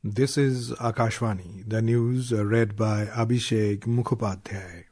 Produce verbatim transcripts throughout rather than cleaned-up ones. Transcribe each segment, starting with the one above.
This is Akashvani, the news read by Abhishek Mukhopadhyay.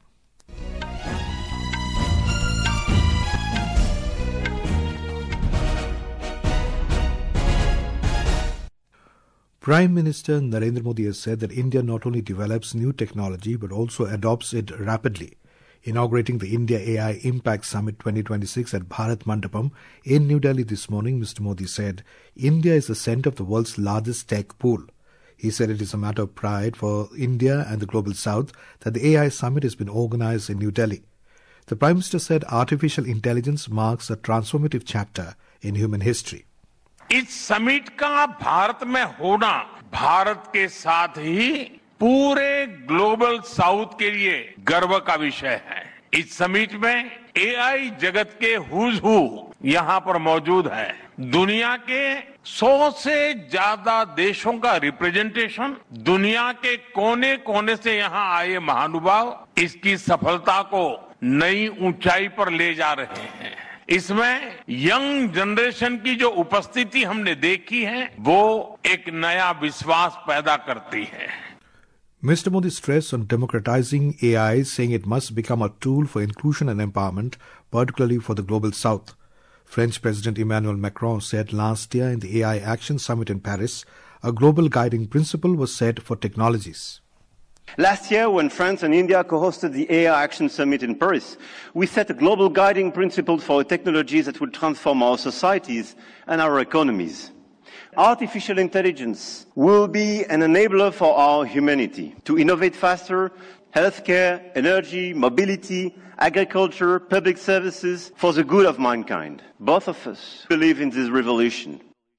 Prime Minister Narendra Modi has said that India not only develops new technology but also adopts it rapidly. Inaugurating the India A I Impact Summit twenty twenty-six at Bharat Mandapam in New Delhi this morning, Mister Modi said, India is the centre of the world's largest tech pool. He said it is a matter of pride for India and the Global South that the A I Summit has been organised in New Delhi. The Prime Minister said artificial intelligence marks a transformative chapter in human history. इस summit का भारत में होना भारत के साथ ही पूरे global south के लिए गर्व का विषय है। इस समिट में एआई जगत के हुज हू यहाँ पर मौजूद है। दुनिया के सौ से ज्यादा देशों का रिप्रेजेंटेशन, दुनिया के कोने कोने से यहाँ आए महानुभाव इसकी सफलता को नई ऊंचाई पर ले जा रहे हैं। इसमें यंग जनरेशन की जो उपस्थिति हमने देखी है वो एक नया विश्वास पैदा करती है। Mister Modi stressed on democratizing A I, saying it must become a tool for inclusion and empowerment, particularly for the Global South. French President Emmanuel Macron said last year in the A I Action Summit in Paris, a global guiding principle was set for technologies. Last year, when France and India co-hosted the A I Action Summit in Paris, we set a global guiding principle for technologies that will transform our societies and our economies. Artificial intelligence will be an enabler for our humanity to innovate faster, healthcare, energy, mobility, agriculture, public services for the good of mankind. Both of us believe in this revolution.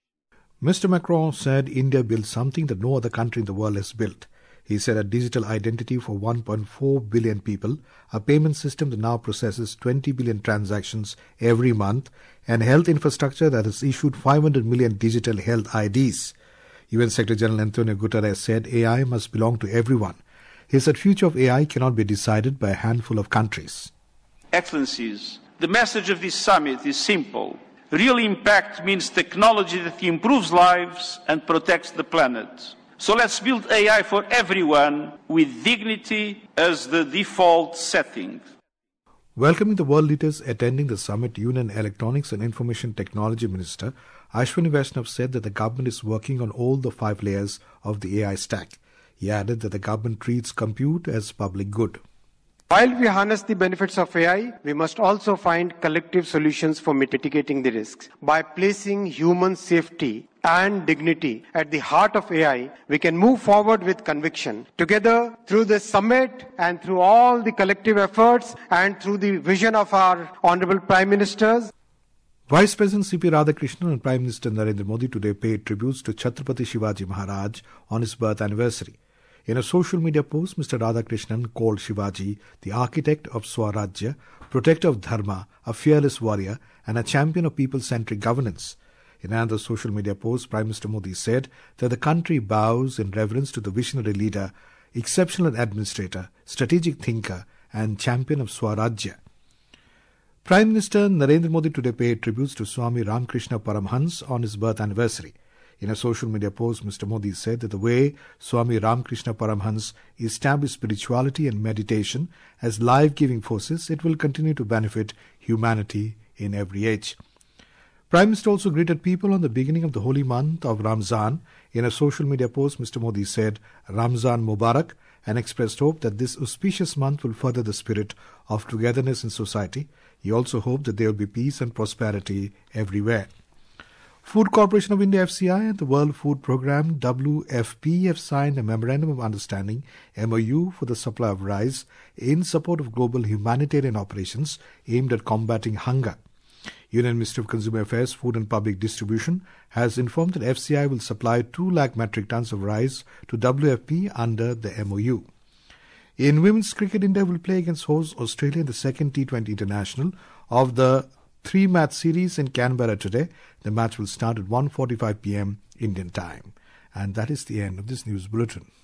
Mister Macron said India built something that no other country in the world has built. He said a digital identity for one point four billion people, a payment system that now processes twenty billion transactions every month, and health infrastructure that has issued five hundred million digital health I Ds. U N Secretary General Antonio Guterres said A I must belong to everyone. He said future of A I cannot be decided by a handful of countries. Excellencies, the message of this summit is simple. Real impact means technology that improves lives and protects the planet. So let's build A I for everyone with dignity as the default setting. Welcoming the world leaders attending the summit, Union Electronics and Information Technology Minister Ashwini Vaishnaw said that the government is working on all the five layers of the A I stack. He added that the government treats compute as public good. While we harness the benefits of A I, we must also find collective solutions for mitigating the risks. By placing human safety and dignity at the heart of A I, we can move forward with conviction. Together, through this summit and through all the collective efforts and through the vision of our Honorable Prime Ministers, Vice President C P Radhakrishnan and Prime Minister Narendra Modi today paid tributes to Chhatrapati Shivaji Maharaj on his birth anniversary. In a social media post, Mister Radhakrishnan called Shivaji the architect of Swarajya, protector of Dharma, a fearless warrior, and a champion of people-centric governance. In another social media post, Prime Minister Modi said that the country bows in reverence to the visionary leader, exceptional administrator, strategic thinker, and champion of Swarajya. Prime Minister Narendra Modi today paid tributes to Swami Ramakrishna Paramhans on his birth anniversary. In a social media post, Mister Modi said that the way Swami Ramakrishna Paramhans established spirituality and meditation as life-giving forces, it will continue to benefit humanity in every age. Prime Minister also greeted people on the beginning of the holy month of Ramzan. In a social media post, Mister Modi said Ramzan Mubarak and expressed hope that this auspicious month will further the spirit of togetherness in society. He also hoped that there will be peace and prosperity everywhere. Food Corporation of India F C I and the World Food Programme W F P have signed a Memorandum of Understanding M O U for the supply of rice in support of global humanitarian operations aimed at combating hunger. Union Ministry of Consumer Affairs, Food and Public Distribution has informed that F C I will supply two lakh metric tons of rice to W F P under the M O U. In women's cricket, India will play against host Australia in the second T twenty International of the three-match series in Canberra today. The match will start at one forty-five p m Indian time. And that is the end of this news bulletin.